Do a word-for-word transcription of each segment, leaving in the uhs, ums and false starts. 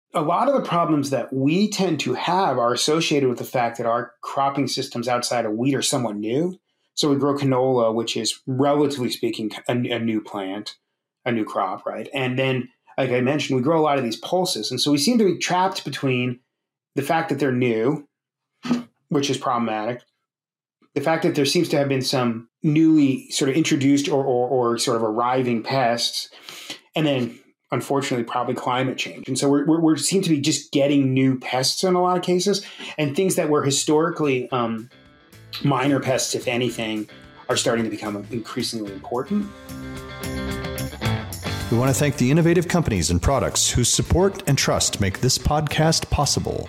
a lot of the problems that we tend to have are associated with the fact that our cropping systems outside of wheat are somewhat new. So we grow canola, which is relatively speaking a, a new plant, a new crop, right? And then, like I mentioned, we grow a lot of these pulses. And so we seem to be trapped between the fact that they're new, which is problematic, the fact that there seems to have been some newly sort of introduced or, or, or sort of arriving pests, and then unfortunately probably climate change. And so we're, we're, we seem to be just getting new pests in a lot of cases, and things that were historically um, minor pests, if anything, are starting to become increasingly important. We want to thank the innovative companies and products whose support and trust make this podcast possible.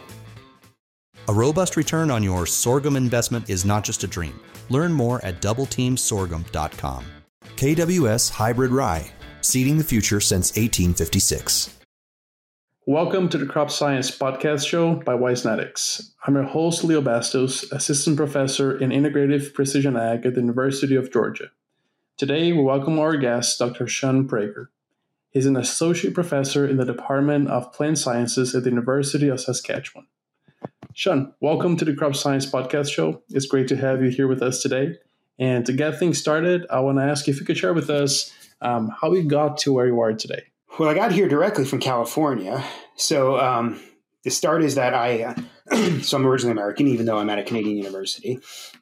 A robust return on your sorghum investment is not just a dream. Learn more at double team sorghum dot com. K W S Hybrid Rye, seeding the future since eighteen fifty-six. Welcome to the Crop Science Podcast Show by Wisenetics. I'm your host, Leo Bastos, Assistant Professor in Integrative Precision Ag at the University of Georgia. Today, we welcome our guest, Doctor Sean Prager. He's an Associate Professor in the Department of Plant Sciences at the University of Saskatchewan. Sean, welcome to the Crop Science Podcast Show. It's great to have you here with us today. And to get things started, I want to ask if you could share with us um, how you got to where you are today. Well, I got here directly from California. So um, the start is that I, uh, so I'm originally American, even though I'm at a Canadian university.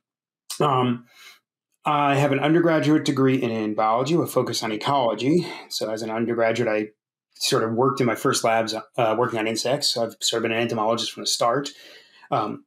Um, I have an undergraduate degree in, in biology with a focus on ecology. So as an undergraduate, I sort of worked in my first labs uh, working on insects. So I've sort of been an entomologist from the start. Um,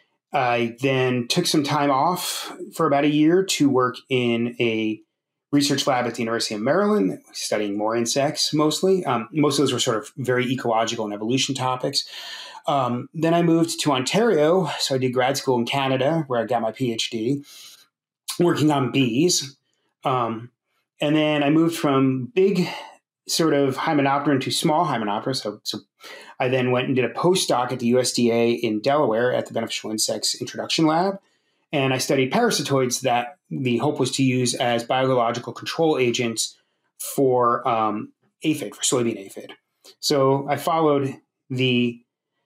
I then took some time off for about a year to work in a research lab at the University of Maryland, studying more insects mostly. Um, most of those were sort of very ecological and evolution topics. Um, then I moved to Ontario. So I did grad school in Canada, where I got my PhD, working on bees. Um, and then I moved from big sort of Hymenopteran to small Hymenoptera. So, so I then went and did a postdoc at the U S D A in Delaware at the Beneficial Insects Introduction Lab. And I studied parasitoids that the hope was to use as biological control agents for um, aphid, for soybean aphid. So I followed the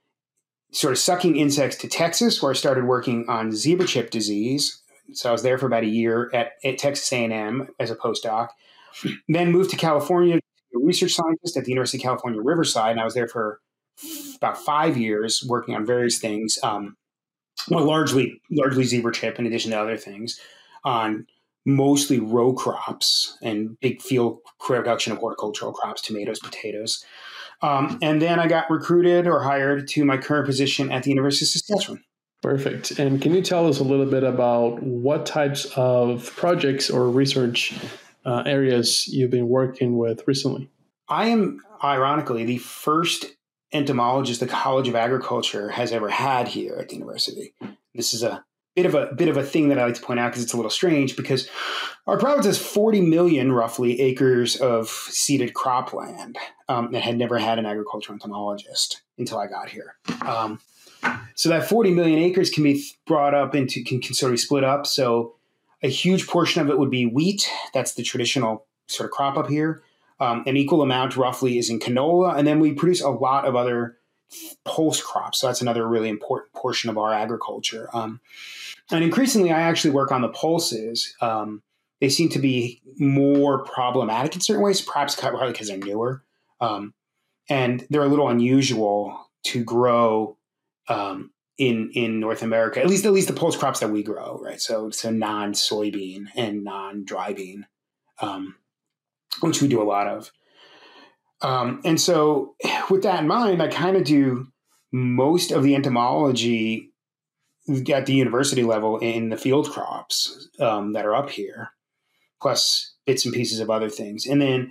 sort of sucking insects to Texas, where I started working on zebra chip disease. So I was there for about a year at, at Texas A and M as a postdoc. Then moved to California, a research scientist at the University of California, Riverside, and I was there for about five years working on various things, um, well, largely largely zebra chip in addition to other things, on mostly row crops and big field production of horticultural crops, tomatoes, potatoes. Um, and then I got recruited or hired to my current position at the University of Saskatchewan. Perfect. And can you tell us a little bit about what types of projects or research uh, areas you've been working with recently? I am, ironically, the first entomologist the College of Agriculture has ever had here at the university. This is a bit of a bit of a thing that I like to point out because it's a little strange, because our province has forty million, roughly, acres of seeded cropland um, that had never had an agricultural entomologist until I got here. Um, so that forty million acres can be brought up into, can, can sort of be split up. So a huge portion of it would be wheat. That's the traditional sort of crop up here. Um, an equal amount roughly is in canola. And then we produce a lot of other pulse crops. So that's another really important portion of our agriculture. Um, and increasingly, I actually work on the pulses. Um, they seem to be more problematic in certain ways, perhaps partly because they're newer. Um, and they're a little unusual to grow um, in in North America, at least at least the pulse crops that we grow, right? So, so non-soybean and non-dry bean. Um, which we do a lot of. Um, and so with that in mind, I kind of do most of the entomology at the university level in the field crops um, that are up here, plus bits and pieces of other things. And then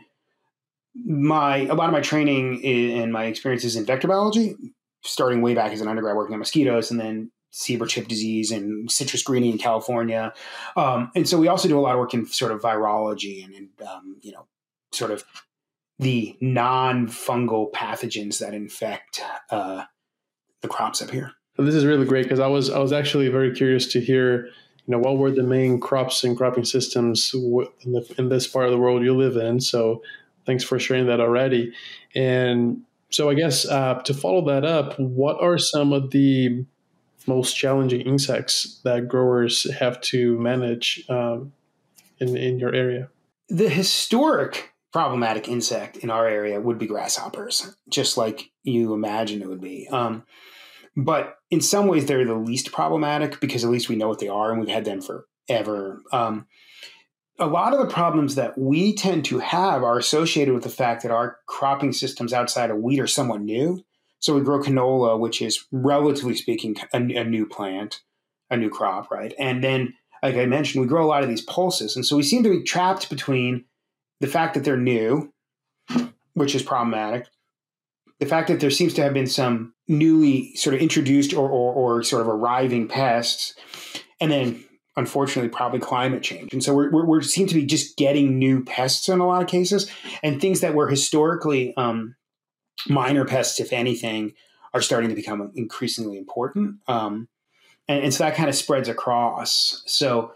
my a lot of my training and my experiences in vector biology, starting way back as an undergrad working on mosquitoes, and then zebra chip disease and citrus greening in California. Um, and so we also do a lot of work in sort of virology and, and um, you know, sort of the non-fungal pathogens that infect uh, the crops up here. Well, this is really great, because I was I was actually very curious to hear, you know, what were the main crops and cropping systems in, the, in this part of the world you live in. So thanks for sharing that already. And So I guess uh, to follow that up, what are some of the most challenging insects that growers have to manage um, in in your area? The historic problematic insect in our area would be grasshoppers, just like you imagine it would be. Um, but in some ways, they're the least problematic because at least we know what they are and we've had them forever. Um, a lot of the problems that we tend to have are associated with the fact that our cropping systems outside of wheat are somewhat new. So we grow canola, which is relatively speaking a, a new plant, a new crop, right? And then, like I mentioned, we grow a lot of these pulses. And so we seem to be trapped between the fact that they're new, which is problematic, the fact that there seems to have been some newly sort of introduced or, or, or sort of arriving pests, and then unfortunately probably climate change. And so we're, we're, we seem to be just getting new pests in a lot of cases, and things that were historically um, minor pests, if anything, are starting to become increasingly important. Um, and, and so that kind of spreads across. So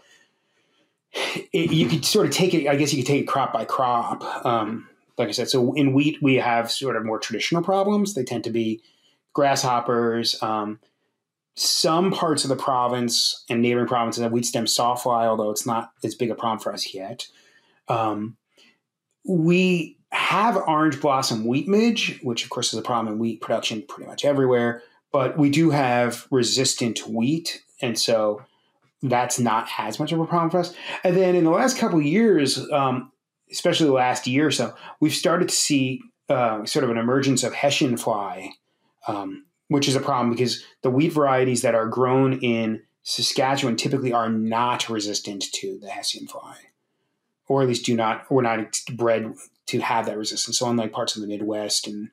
it, you could sort of take it, I guess you could take it crop by crop. Um, like I said, so in wheat, we have sort of more traditional problems. They tend to be grasshoppers. Um, some parts of the province and neighboring provinces have wheat stem sawfly, although it's not as big a problem for us yet. Um, we have orange blossom wheat midge, which of course is a problem in wheat production pretty much everywhere, but we do have resistant wheat. And so that's not as much of a problem for us. And then in the last couple of years, um, especially the last year or so, we've started to see uh, sort of an emergence of Hessian fly, um, which is a problem because the wheat varieties that are grown in Saskatchewan typically are not resistant to the Hessian fly, or at least do not, we're not bred to have that resistance. So unlike parts of the Midwest and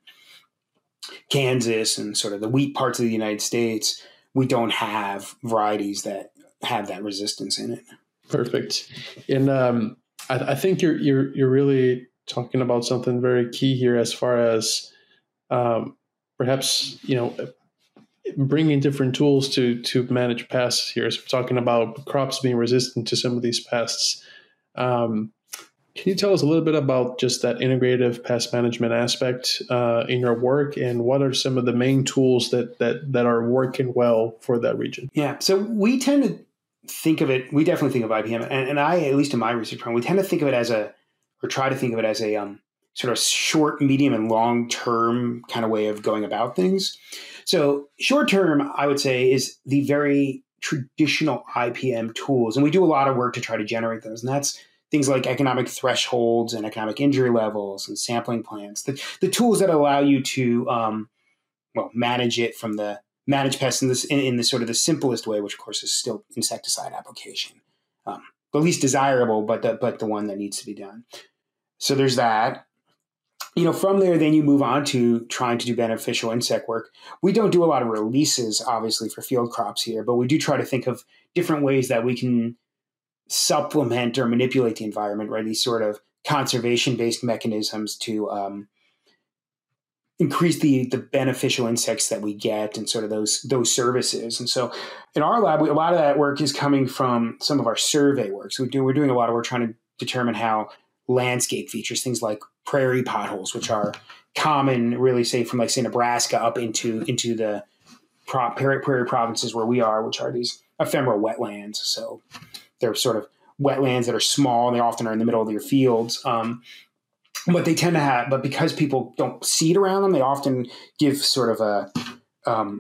Kansas and sort of the wheat parts of the United States, we don't have varieties that have that resistance in it. Perfect. And um, I, I think you're you're you're really talking about something very key here, as far as um, perhaps you know bringing different tools to to manage pests here. So we're talking about crops being resistant to some of these pests. Um, can you tell us a little bit about just that integrative pest management aspect uh, in your work, and what are some of the main tools that that that are working well for that region? Yeah, so we tend to think of it, we definitely think of I P M, and, and I, at least in my research program, we tend to think of it as a, or try to think of it as a um, sort of short, medium, and long-term kind of way of going about things. So short-term, I would say, is the very traditional I P M tools, and we do a lot of work to try to generate those, and that's things like economic thresholds and economic injury levels and sampling plans, the, the tools that allow you to, um, well, manage it from the manage pests in this in, in the sort of the simplest way, which of course is still insecticide application, um, the least desirable, but the but the one that needs to be done. So there's that. You know, from there, then you move on to trying to do beneficial insect work. We don't do a lot of releases, obviously, for field crops here, but we do try to think of different ways that we can supplement or manipulate the environment, right? These sort of conservation-based mechanisms to um, increase the the beneficial insects that we get and sort of those those services. And so in our lab, we, a lot of that work is coming from some of our survey work. So we do, we're doing a lot of work trying to determine how landscape features, things like prairie potholes, which are common really, say, from like, say, Nebraska up into, into the pro, prairie, prairie provinces where we are, which are these ephemeral wetlands. So they're sort of wetlands that are small, and they often are in the middle of your fields. Um, But they tend to have, but because people don't seed around them, they often give sort of a um,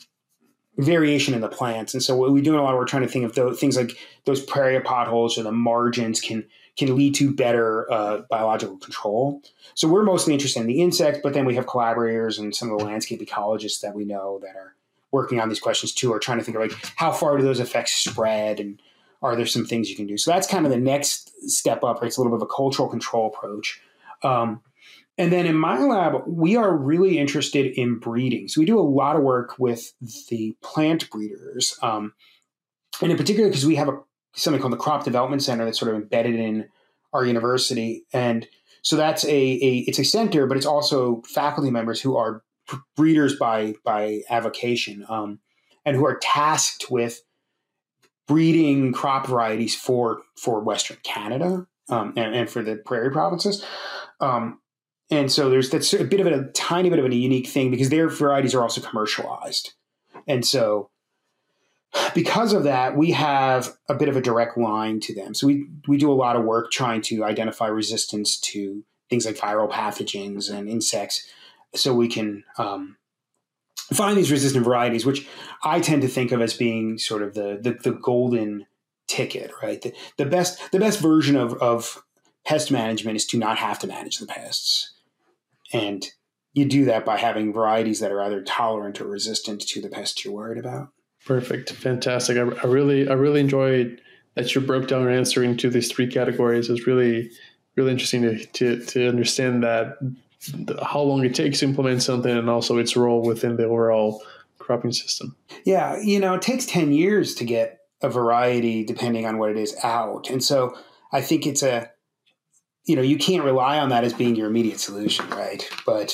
variation in the plants. And so what we do a lot, we're trying to think of those, things like those prairie potholes or the margins can can lead to better uh, biological control. So we're mostly interested in the insects, but then we have collaborators and some of the landscape ecologists that we know that are working on these questions too, are trying to think of like how far do those effects spread, and are there some things you can do? So that's kind of the next step up, right? It's a little bit of a cultural control approach. Um, and then in my lab, we are really interested in breeding. So we do a lot of work with the plant breeders. Um, and in particular, because we have a, something called the Crop Development Center that's sort of embedded in our university. And so that's a, a it's a center, but it's also faculty members who are breeders by, by avocation, um, and who are tasked with breeding crop varieties for, for Western Canada, um, and, and for the prairie provinces. Um, And so there's that's a bit of a, a tiny bit of a unique thing because their varieties are also commercialized. And so because of that, we have a bit of a direct line to them. So we, we do a lot of work trying to identify resistance to things like viral pathogens and insects so we can um, find these resistant varieties, which I tend to think of as being sort of the the, the golden ticket, right? The, the best the best version of, of pest management is to not have to manage the pests. And you do that by having varieties that are either tolerant or resistant to the pests you're worried about. Perfect. Fantastic. I, I really, I really enjoyed that you broke down your answer into these three categories. It's really, really interesting to, to, to understand that the, how long it takes to implement something and also its role within the overall cropping system. Yeah. You know, it takes ten years to get a variety depending on what it is out. And so I think it's a, you know, you can't rely on that as being your immediate solution, right? But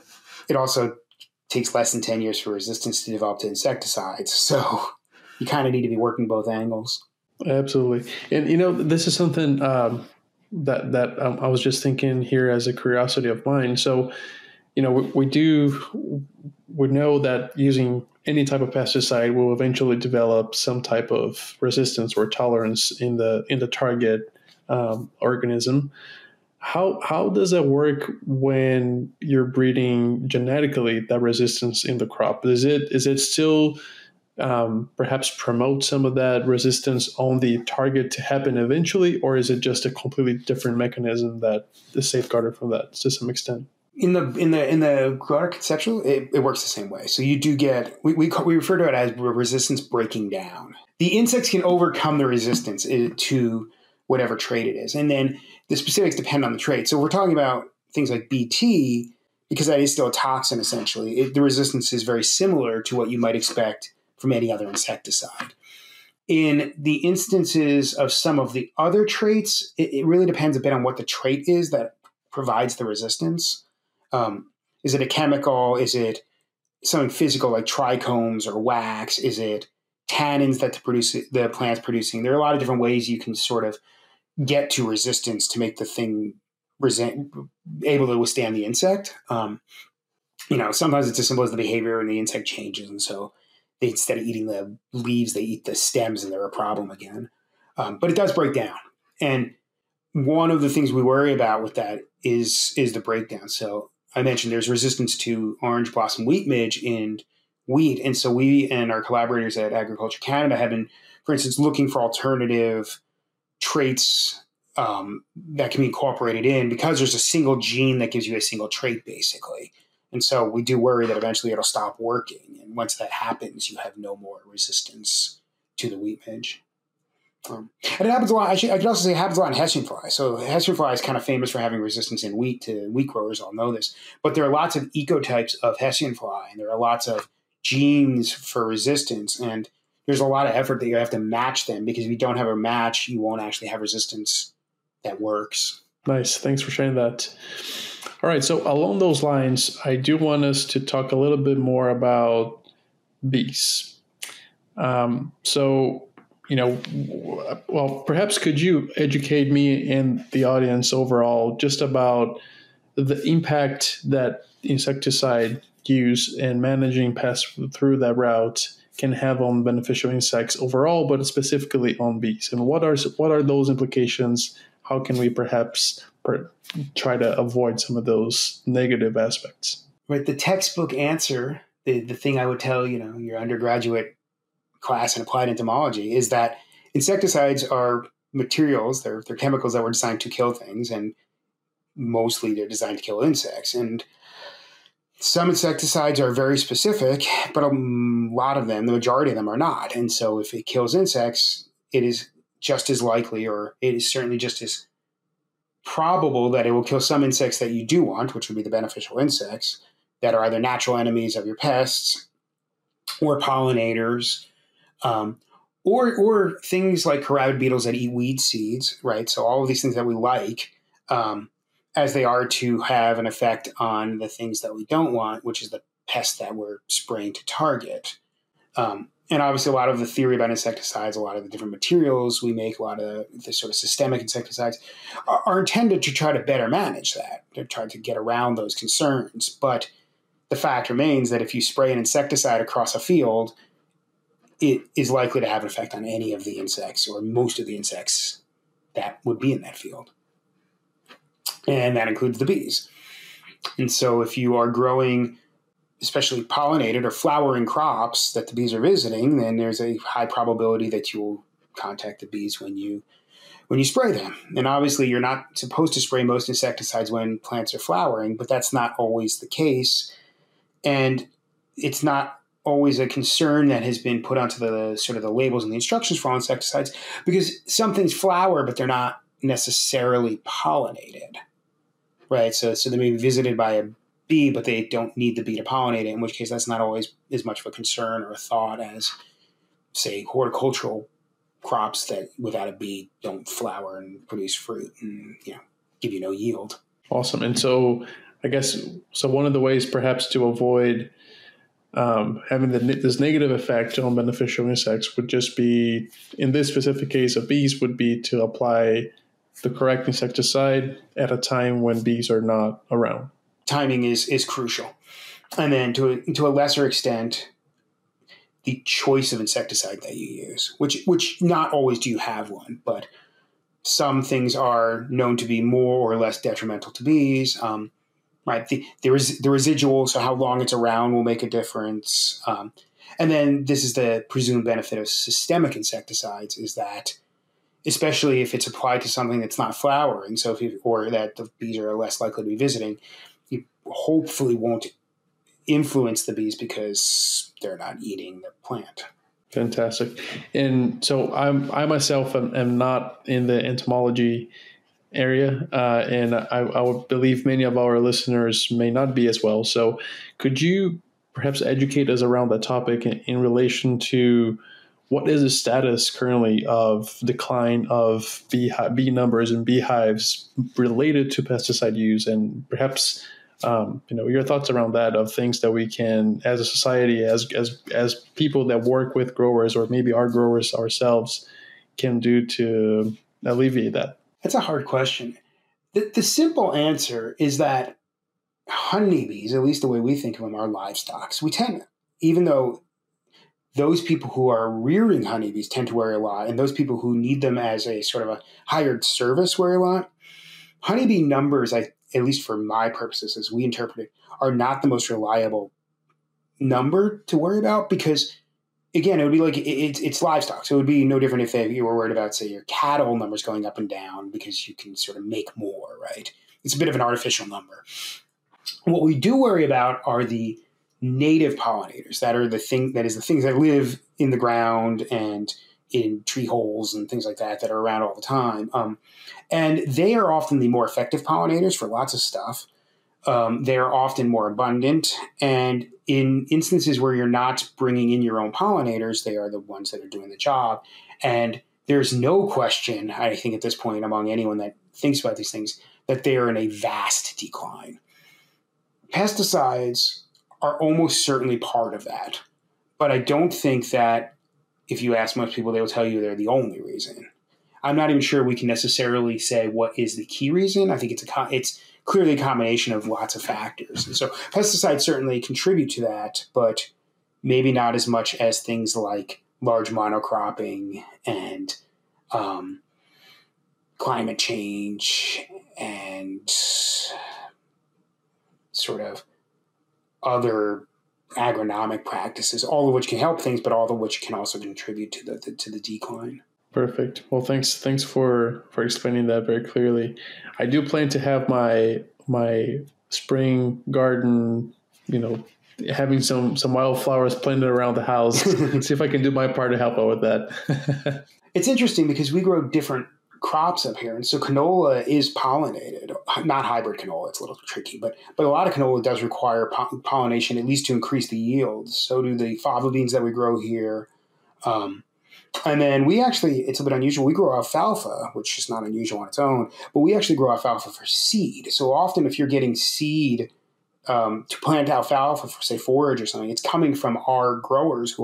it also takes less than ten years for resistance to develop to insecticides. So you kind of need to be working both angles. Absolutely. And, you know, this is something um, that, that um, I was just thinking here as a curiosity of mine. So, you know, we, we do, we know that using any type of pesticide will eventually develop some type of resistance or tolerance in the, in the target um, organism. How how does that work when you're breeding genetically that resistance in the crop? Is it is it still um, perhaps promote some of that resistance on the target to happen eventually, or is it just a completely different mechanism that is safeguarded from that to some extent? In the in the in the broader conceptual, it, it works the same way. So you do get we we, call, we refer to it as resistance breaking down. The insects can overcome the resistance to whatever trait it is, and then the specifics depend on the trait. So we're talking about things like B T, because that is still a toxin, essentially. It, the resistance is very similar to what you might expect from any other insecticide. In the instances of some of the other traits, it, it really depends a bit on what the trait is that provides the resistance. Um, is it a chemical? Is it something physical like trichomes or wax? Is it tannins that the, produce, the plant's producing? There are a lot of different ways you can sort of get to resistance to make the thing resent, able to withstand the insect. Um, you know, sometimes it's as simple as the behavior and the insect changes. And so they, instead of eating the leaves, they eat the stems and they're a problem again. Um, but it does break down. And one of the things we worry about with that is, is the breakdown. So I mentioned there's resistance to orange blossom wheat midge in wheat. And so we and our collaborators at Agriculture Canada have been, for instance, looking for alternative traits um, that can be incorporated in because there's a single gene that gives you a single trait, basically. And so we do worry that eventually it'll stop working. And once that happens, you have no more resistance to the wheat midge. Um, and it happens a lot. I, should, I could also say it happens a lot in Hessian fly. So Hessian fly is kind of famous for having resistance in wheat. To wheat growers all know this. But there are lots of ecotypes of Hessian fly, and there are lots of genes for resistance. And there's a lot of effort that you have to match them, because if you don't have a match, you won't actually have resistance that works. Nice. Thanks for sharing that. All right. So along those lines, I do want us to talk a little bit more about bees. Um, so, you know, well, perhaps could you educate me and the audience overall just about the impact that insecticide use and managing pests through that route can have on beneficial insects overall, but specifically on bees? And what are what are those implications? How can we perhaps per, try to avoid some of those negative aspects? Right. The textbook answer, the, the thing I would tell, you know, your undergraduate class in applied entomology, is that insecticides are materials, they're, they're chemicals that were designed to kill things, and mostly they're designed to kill insects. And some insecticides are very specific, but a lot of them, the majority of them, are not. And so if it kills insects, it is just as likely, or it is certainly just as probable, that it will kill some insects that you do want, which would be the beneficial insects that are either natural enemies of your pests or pollinators, um, or or things like carabid beetles that eat weed seeds, right? So all of these things that we like, um, as they are to have an effect on the things that we don't want, which is the pest that we're spraying to target. Um, and obviously a lot of the theory about insecticides, a lot of the different materials we make, a lot of the sort of systemic insecticides are, are intended to try to better manage that, to try to get around those concerns. But the fact remains that if you spray an insecticide across a field, it is likely to have an effect on any of the insects or most of the insects that would be in that field. And that includes the bees. And so if you are growing especially pollinated or flowering crops that the bees are visiting, then there's a high probability that you will contact the bees when you when you spray them. And obviously you're not supposed to spray most insecticides when plants are flowering, but that's not always the case. And it's not always a concern that has been put onto the sort of the labels and the instructions for all insecticides, because some things flower, but they're not necessarily pollinated, right? So, so they may be visited by a bee, but they don't need the bee to pollinate it, in which case that's not always as much of a concern or a thought as, say, horticultural crops that without a bee don't flower and produce fruit and, you know, give you no yield. Awesome. And so I guess, so one of the ways perhaps to avoid um, having the, this negative effect on beneficial insects would just be, in this specific case of bees, would be to apply the correct insecticide at a time when bees are not around. Timing is is crucial. And then to a, to a lesser extent, the choice of insecticide that you use, which which not always do you have one, but some things are known to be more or less detrimental to bees. Um, right, the there is the residual, so how long it's around will make a difference. Um, and then this is the presumed benefit of systemic insecticides, is that especially if it's applied to something that's not flowering, so if you, or that the bees are less likely to be visiting, you hopefully won't influence the bees because they're not eating the plant. Fantastic. And so I'm, I myself am, am not in the entomology area, uh, and I, I would believe many of our listeners may not be as well. So could you perhaps educate us around that topic in, in relation to what is the status currently of decline of bee, bee numbers and beehives related to pesticide use, and perhaps um, you know your thoughts around that, of things that we can, as a society, as as as people that work with growers, or maybe our growers ourselves, can do to alleviate that? That's a hard question. The, the simple answer is that honeybees, at least the way we think of them, are livestock. So we tend, even though those people who are rearing honeybees tend to worry a lot, and those people who need them as a sort of a hired service worry a lot, honeybee numbers, I, at least for my purposes, as we interpret it, are not the most reliable number to worry about, because, again, it would be like it, it's, it's livestock. So it would be no different if they, you were worried about, say, your cattle numbers going up and down because you can sort of make more, right? It's a bit of an artificial number. What we do worry about are the native pollinators, that are the thing that is the things that live in the ground and in tree holes and things like that that are around all the time. Um, and they are often the more effective pollinators for lots of stuff. Um, they're often more abundant. And in instances where you're not bringing in your own pollinators, they are the ones that are doing the job. And there's no question, I think at this point, among anyone that thinks about these things, that they are in a vast decline. Pesticides are almost certainly part of that. But I don't think that if you ask most people, they will tell you they're the only reason. I'm not even sure we can necessarily say what is the key reason. I think it's a it's clearly a combination of lots of factors. And so pesticides certainly contribute to that, but maybe not as much as things like large monocropping and um, climate change and sort of other agronomic practices, all of which can help things, but all of which can also contribute to the, the to the decline. Perfect. Well, thanks thanks for, for explaining that very clearly. I do plan to have my my spring garden, you know, having some, some wildflowers planted around the house. See if I can do my part to help out with that. It's interesting because we grow different crops up here. And so canola is pollinated, not hybrid canola. It's a little tricky, but but a lot of canola does require po- pollination, at least to increase the yield. So do the fava beans that we grow here. Um, and then we actually, it's a bit unusual, we grow alfalfa, which is not unusual on its own, but we actually grow alfalfa for seed. So often if you're getting seed um, to plant alfalfa for, say, forage or something, it's coming from our growers who are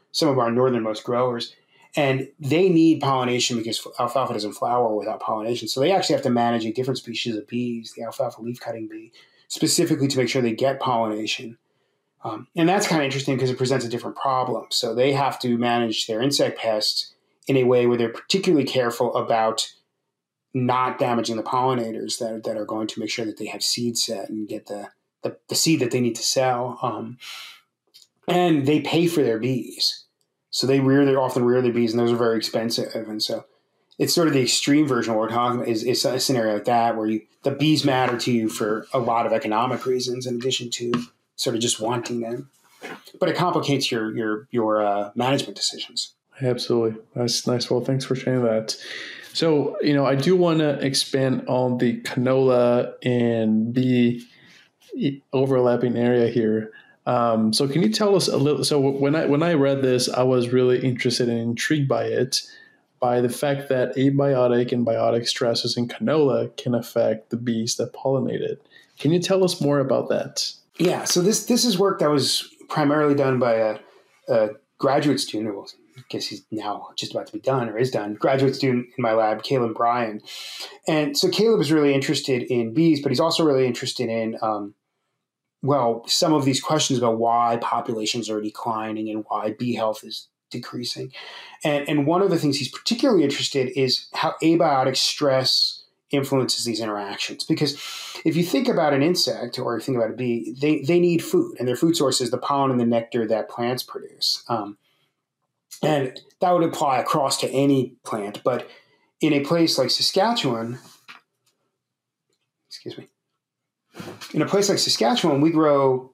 some of our northernmost growers. And they need pollination because alfalfa doesn't flower without pollination. So they actually have to manage a different species of bees, the alfalfa leaf-cutting bee, specifically to make sure they get pollination. Um, and that's kind of interesting because it presents a different problem. So they have to manage their insect pests in a way where they're particularly careful about not damaging the pollinators that, that are going to make sure that they have seed set and get the, the, the seed that they need to sell. Um, and they pay for their bees. So they rear, they often rear their bees, and those are very expensive. And so it's sort of the extreme version of what we're talking about is, is a scenario like that where you the bees matter to you for a lot of economic reasons in addition to sort of just wanting them. But it complicates your your your uh, management decisions. Absolutely. That's nice. Well, thanks for sharing that. So, you know, I do want to expand on the canola and bee overlapping area here. Um, so can you tell us a little, so when I, when I read this, I was really interested and intrigued by it, by the fact that abiotic and biotic stresses in canola can affect the bees that pollinate it. Can you tell us more about that? Yeah. So this, this is work that was primarily done by a, a graduate student. Well, I guess he's now just about to be done or is done. Graduate student in my lab, Caleb Bryan. And so Caleb is really interested in bees, but he's also really interested in, um, well, some of these questions about why populations are declining and why bee health is decreasing. And, and one of the things he's particularly interested in is how abiotic stress influences these interactions. Because if you think about an insect or you think about a bee, they, they need food, and their food source is the pollen and the nectar that plants produce. Um, and that would apply across to any plant. But in a place like Saskatchewan, excuse me, in a place like Saskatchewan, we grow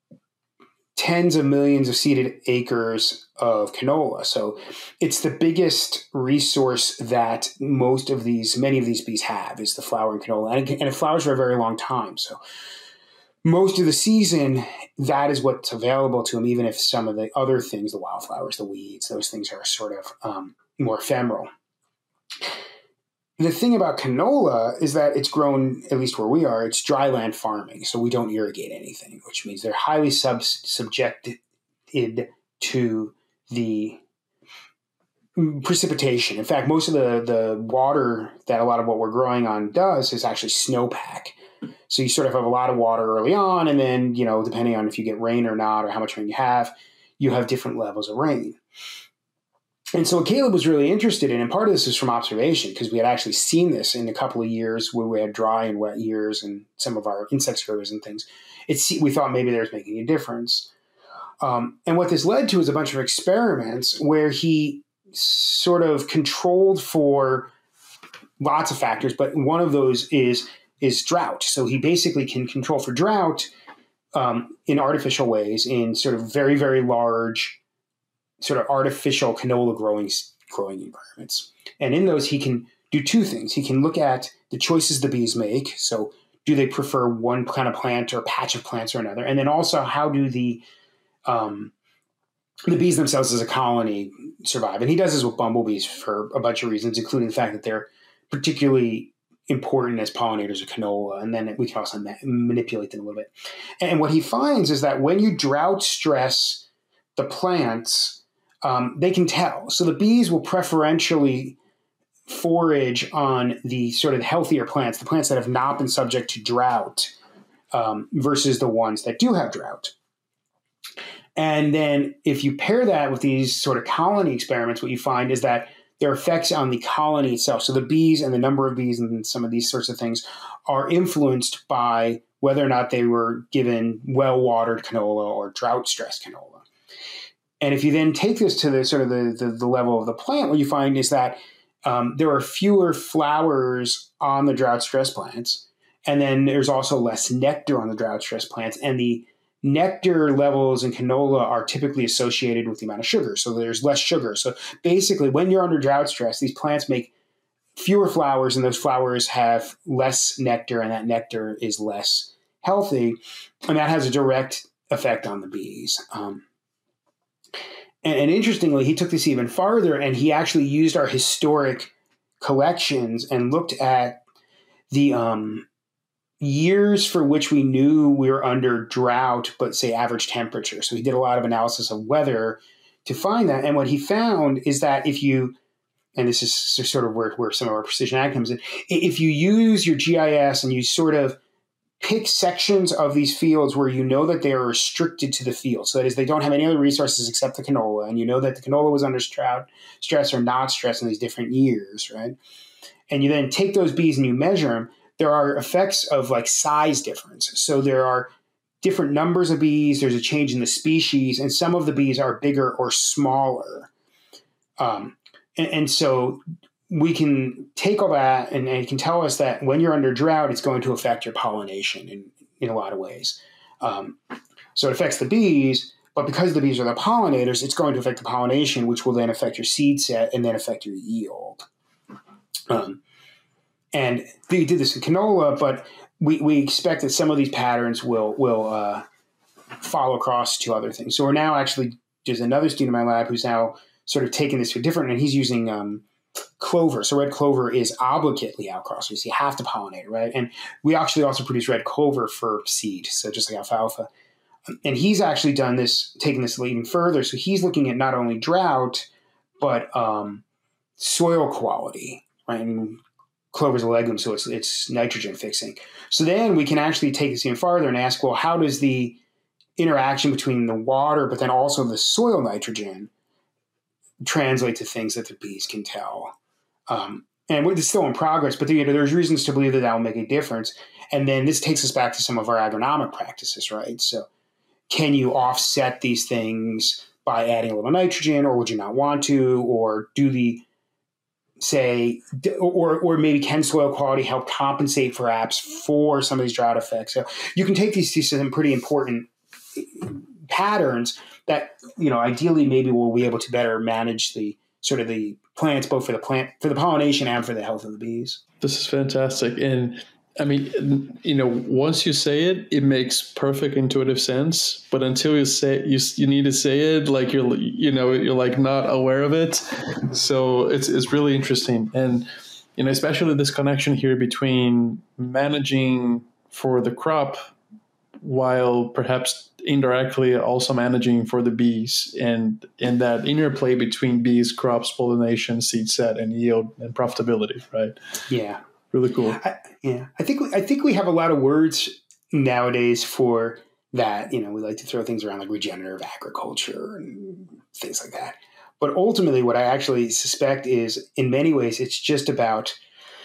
tens of millions of seeded acres of canola. So it's the biggest resource that most of these, many of these bees have is the flowering canola. And it, and it flowers for a very long time. So most of the season, that is what's available to them, even if some of the other things, the wildflowers, the weeds, those things are sort of um, more ephemeral. The thing about canola is that it's grown, at least where we are, it's dry land farming. So we don't irrigate anything, which means they're highly sub- subjected to the precipitation. In fact, most of the, the water that a lot of what we're growing on does is actually snowpack. So you sort of have a lot of water early on, and then, you know, depending on if you get rain or not or how much rain you have, you have different levels of rain. And so what Caleb was really interested in, and part of this is from observation, because we had actually seen this in a couple of years where we had dry and wet years and some of our insect growers and things. It's, we thought maybe there was making a difference. Um, and what this led to is a bunch of experiments where he sort of controlled for lots of factors, but one of those is, is drought. So he basically can control for drought um, in artificial ways in sort of very, very large sort of artificial canola growing growing environments. And in those, he can do two things. He can look at the choices the bees make. So do they prefer one kind of plant or patch of plants or another? And then also, how do the um, the bees themselves as a colony survive? And he does this with bumblebees for a bunch of reasons, including the fact that they're particularly important as pollinators of canola. And then we can also ma- manipulate them a little bit. And what he finds is that when you drought stress the plants, Um, they can tell. So the bees will preferentially forage on the sort of healthier plants, the plants that have not been subject to drought, um, versus the ones that do have drought. And then if you pair that with these sort of colony experiments, what you find is that their effects on the colony itself, so the bees and the number of bees and some of these sorts of things, are influenced by whether or not they were given well-watered canola or drought-stressed canola. And if you then take this to the sort of the, the, the level of the plant, what you find is that um, there are fewer flowers on the drought-stressed plants, and then there's also less nectar on the drought-stressed plants. And the nectar levels in canola are typically associated with the amount of sugar, so there's less sugar. So basically, when you're under drought stress, these plants make fewer flowers, and those flowers have less nectar, and that nectar is less healthy, and that has a direct effect on the bees. Um, And, and interestingly, he took this even farther, and he actually used our historic collections and looked at the um, years for which we knew we were under drought, but say average temperature. So he did a lot of analysis of weather to find that. And what he found is that if you, and this is sort of where, where some of our precision ag comes in, if you use your G I S and you sort of pick sections of these fields where you know that they are restricted to the field, so that is they don't have any other resources except the canola, and you know that the canola was under drought, stress or not stress in these different years, right? And you then take those bees and you measure them, there are effects of like size difference. So there are different numbers of bees, there's a change in the species, and some of the bees are bigger or smaller. Um, and, and so we can take all that and, and it can tell us that when you're under drought, it's going to affect your pollination in, in a lot of ways. Um, so it affects the bees, but because the bees are the pollinators, it's going to affect the pollination, which will then affect your seed set and then affect your yield. Um, and they did this in canola, but we, we expect that some of these patterns will will uh, follow across to other things. So we're now actually, there's another student in my lab who's now sort of taking this to a different, and he's using um, clover. So red clover is obligately outcrossed. So you have to pollinate, right? And we actually also produce red clover for seed, so just like alfalfa. And he's actually done this, taking this even further. So he's looking at not only drought, but um, soil quality, right? And clover is a legume, so it's it's nitrogen fixing. So then we can actually take this even farther and ask, well, how does the interaction between the water, but then also the soil nitrogen, translate to things that the bees can tell? Um, and it's still in progress, but you know, there's reasons to believe that that will make a difference. And then this takes us back to some of our agronomic practices, right? So can you offset these things by adding a little nitrogen, or would you not want to? Or do the, say, or or maybe can soil quality help compensate perhaps for some of these drought effects? So you can take these, these some pretty important patterns that, you know, ideally maybe we'll be able to better manage the sort of the plants, both for the plant, for the pollination and for the health of the bees. This is fantastic. And I mean, you know, once you say it, it makes perfect intuitive sense. But until you say it, you you need to say it, like you're, you know, you're like not aware of it. So it's it's really interesting, and you know, especially this connection here between managing for the crop, while perhaps indirectly also managing for the bees, and and that interplay between bees, crops, pollination, seed set, and yield and profitability, right? Yeah. Really cool. I, yeah, I think I think we have a lot of words nowadays for that. You know, we like to throw things around like regenerative agriculture and things like that. But ultimately, what I actually suspect is, in many ways, it's just about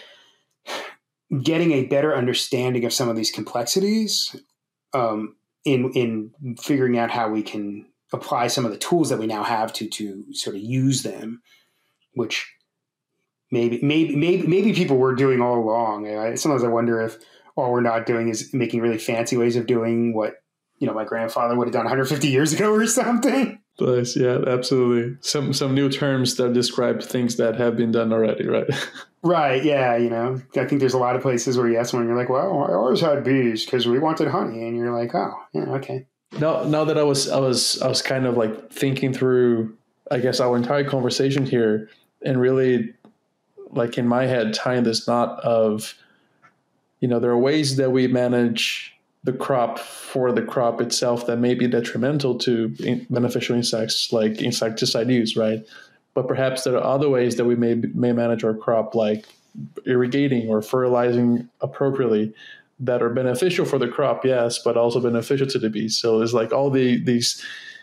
getting a better understanding of some of these complexities, um, in in figuring out how we can apply some of the tools that we now have to to sort of use them, which. Maybe, maybe, maybe, maybe people were doing all along. I, sometimes I wonder if all we're not doing is making really fancy ways of doing what, you know, my grandfather would have done one hundred fifty years ago or something. Nice, yeah, absolutely. Some some new terms that describe things that have been done already, right? Right. Yeah. You know, I think there's a lot of places where you ask someone, you're like, well, I always had bees because we wanted honey, and you're like, oh, yeah, okay. Now, now that I was, I was, I was kind of like thinking through, I guess, our entire conversation here, and really. Like in my head, tying this knot of, you know, there are ways that we manage the crop for the crop itself that may be detrimental to in beneficial insects, like insecticide use, right? But perhaps there are other ways that we may may manage our crop, like irrigating or fertilizing appropriately, that are beneficial for the crop, yes, but also beneficial to the bees. So there's like all the these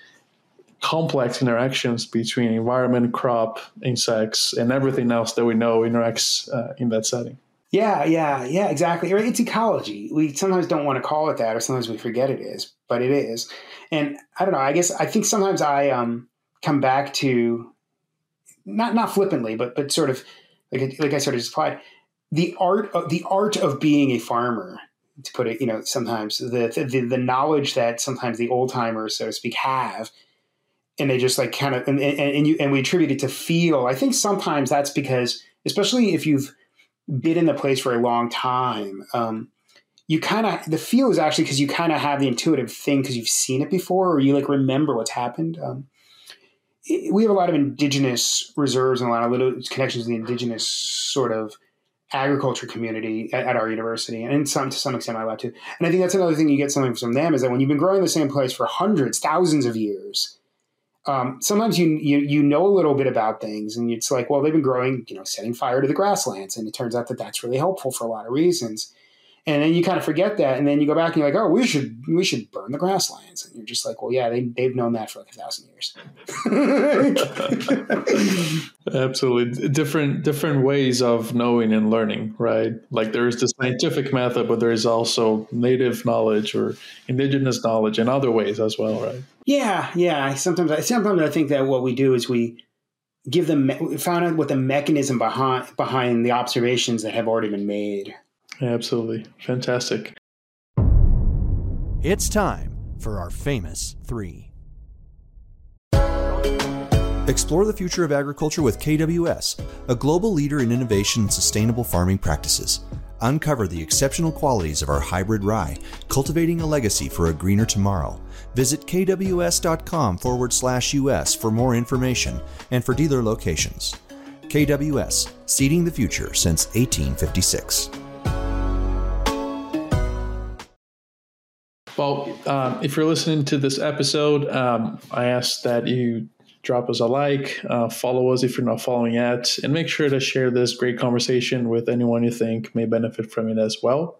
complex interactions between environment, crop, insects, and everything else that we know interacts uh, in that setting. Yeah, yeah, yeah, exactly. It's ecology. We sometimes don't want to call it that, or sometimes we forget it is, but it is. And I don't know, I guess I think sometimes I um, come back to, not not flippantly, but but sort of, like, like I sort of just applied, the art of, the art of being a farmer, to put it, you know, sometimes, the the, the knowledge that sometimes the old timers, so to speak, have, and they just like kind of, and, and, and you, and we attribute it to feel. I think sometimes that's because, especially if you've been in the place for a long time, um, you kind of, the feel is actually because you kind of have the intuitive thing because you've seen it before, or you like remember what's happened. Um, it, we have a lot of indigenous reserves and a lot of little connections to the indigenous sort of agriculture community at, at our university, and some to some extent my lab too. And I think that's another thing you get something from them, is that when you've been growing in the same place for hundreds, thousands of years, um, sometimes you, you you know a little bit about things, and it's like, well, they've been growing, you know, setting fire to the grasslands, and it turns out that that's really helpful for a lot of reasons. And then you kind of forget that, and then you go back and you're like, oh, we should we should burn the grasslands, and you're just like, well, yeah, they they've known that for like a thousand years. Absolutely, different different ways of knowing and learning, right? Like there's the scientific method, but there is also native knowledge or indigenous knowledge and other ways as well, right? Yeah, yeah. Sometimes I sometimes I think that what we do is we give them we find out what the mechanism behind behind the observations that have already been made. Absolutely. Fantastic. It's time for our famous three. Explore the future of agriculture with K W S, a global leader in innovation and sustainable farming practices. Uncover the exceptional qualities of our hybrid rye, cultivating a legacy for a greener tomorrow. Visit kws.com forward slash US for more information and for dealer locations. K W S, seeding the future since eighteen fifty-six. Well, um, if you're listening to this episode, um, I ask that you drop us a like, uh, follow us if you're not following yet, and make sure to share this great conversation with anyone you think may benefit from it as well.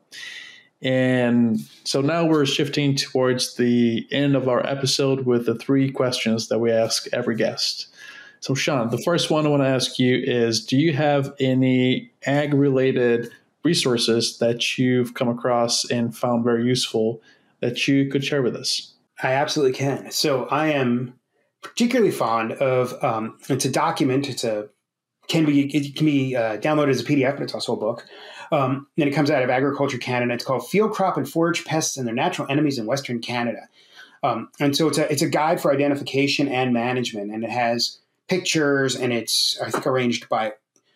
And so now we're shifting towards the end of our episode with the three questions that we ask every guest. So Sean, the first one I want to ask you is, do you have any ag-related resources that you've come across and found very useful that you could share with us? I absolutely can. So I am particularly fond of, um, it's a document, it's a, can be, it can be uh, downloaded as a P D F, but it's also a book. Um, and it comes out of Agriculture Canada. It's called Field Crop and Forage Pests and Their Natural Enemies in Western Canada. Um, and so it's a, it's a guide for identification and management, and it has pictures, and it's, I think, arranged by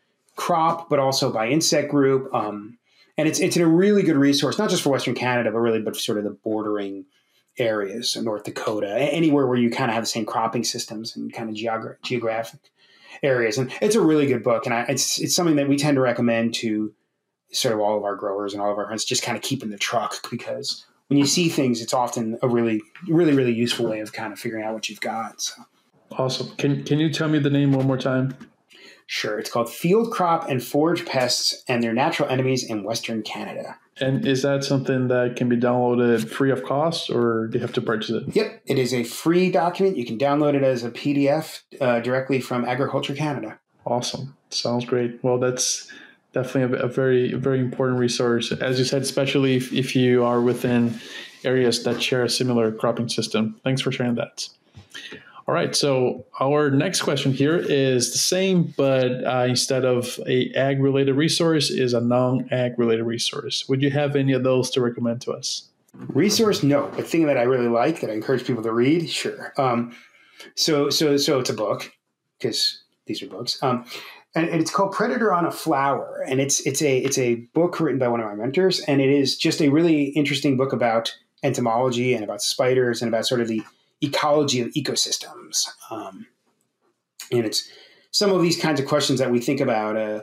crop, but also by insect group. Um, And it's it's a really good resource, not just for Western Canada, but really, but sort of the bordering areas, North Dakota, anywhere where you kind of have the same cropping systems and kind of geogra- geographic areas. And it's a really good book, and I, it's it's something that we tend to recommend to sort of all of our growers and all of our friends, just kind of keep in the truck, because when you see things, it's often a really, really, really useful way of kind of figuring out what you've got. So. Awesome. Can Can you tell me the name one more time? Sure. It's called Field Crop and Forage Pests and Their Natural Enemies in Western Canada. And is that something that can be downloaded free of cost, or do you have to purchase it? Yep. It is a free document. You can download it as a P D F uh, directly from Agriculture Canada. Awesome. Sounds great. Well, that's definitely a, a very, very important resource. As you said, especially if, if you are within areas that share a similar cropping system. Thanks for sharing that. All right, so our next question here is the same, but uh, instead of a ag-related resource, is a non-ag-related resource. Would you have any of those to recommend to us? Resource, no. The thing that I really like that I encourage people to read, sure. Um, so, so, so it's a book, because these are books, um, and, and it's called Predator on a Flower, and it's it's a it's a book written by one of my mentors, and it is just a really interesting book about entomology and about spiders and about sort of the ecology of ecosystems. Um, and it's some of these kinds of questions that we think about. Uh,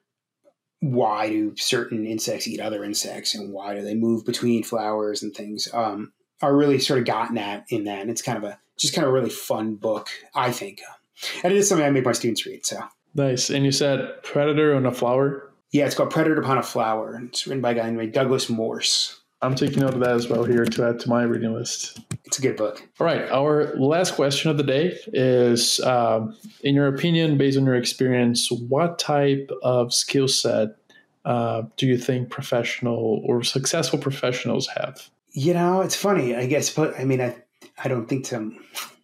why do certain insects eat other insects, and why do they move between flowers and things, um, are really sort of gotten at in that. And it's kind of a, just kind of a really fun book, I think. And it is something I make my students read. So nice. And you said Predator on a Flower? Yeah, it's called Predator Upon a Flower. It's written by a guy named Douglas Morse. I'm taking note of that as well here to add to my reading list. It's a good book. All right. Our last question of the day is, um, in your opinion, based on your experience, what type of skill set uh, do you think professional or successful professionals have? You know, it's funny, I guess, but I mean, I I don't think to,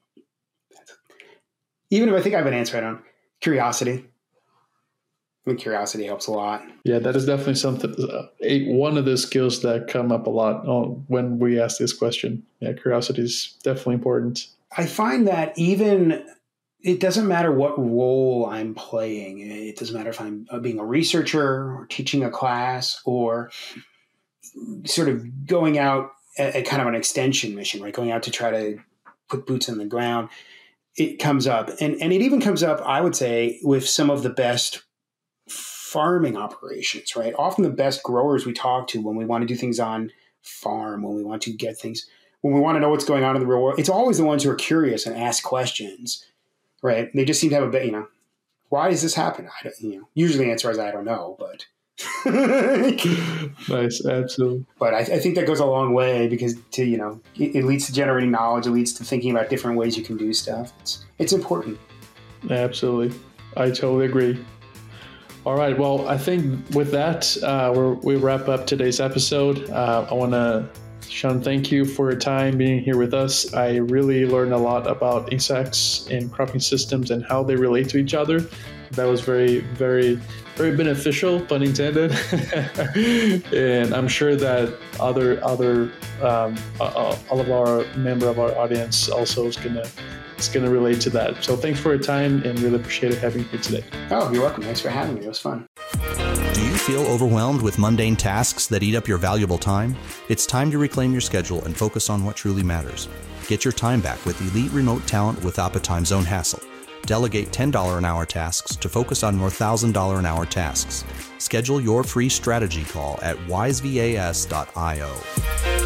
even if I think I have an answer, I don't, curiosity. I mean, curiosity helps a lot. Yeah, that is definitely something. Uh, a, one of the skills that come up a lot oh, when we ask this question. Yeah, curiosity is definitely important. I find that even it doesn't matter what role I'm playing. It doesn't matter if I'm being a researcher or teaching a class or sort of going out at, at kind of an extension mission, right? Going out to try to put boots on the ground. It comes up, and and it even comes up, I would say, with some of the best farming operations, right? Often the best growers we talk to when we want to do things on farm, when we want to get things, when we want to know what's going on in the real world, it's always the ones who are curious and ask questions, right? They just seem to have a bit, you know, why does this happen? I don't, you know, usually the answer is I don't know, but. Nice, absolutely. But I, I think that goes a long way because to, you know, it, it leads to generating knowledge. It leads to thinking about different ways you can do stuff. It's, it's important. Absolutely. I totally agree. All right. Well, I think with that, uh, we're, we wrap up today's episode. Uh, I want to, Sean, thank you for your time being here with us. I really learned a lot about insects and cropping systems and how they relate to each other. That was very, very, very beneficial, pun intended. And I'm sure that other, other, um, uh, all of our member of our audience also is gonna, is gonna relate to that. So thanks for your time, and really appreciated having you here today. Oh, you're welcome. Thanks for having me. It was fun. Do you feel overwhelmed with mundane tasks that eat up your valuable time? It's time to reclaim your schedule and focus on what truly matters. Get your time back with elite remote talent without the time zone hassle. Delegate ten dollars an hour tasks to focus on more one thousand dollars an hour tasks. Schedule your free strategy call at wise vas dot io.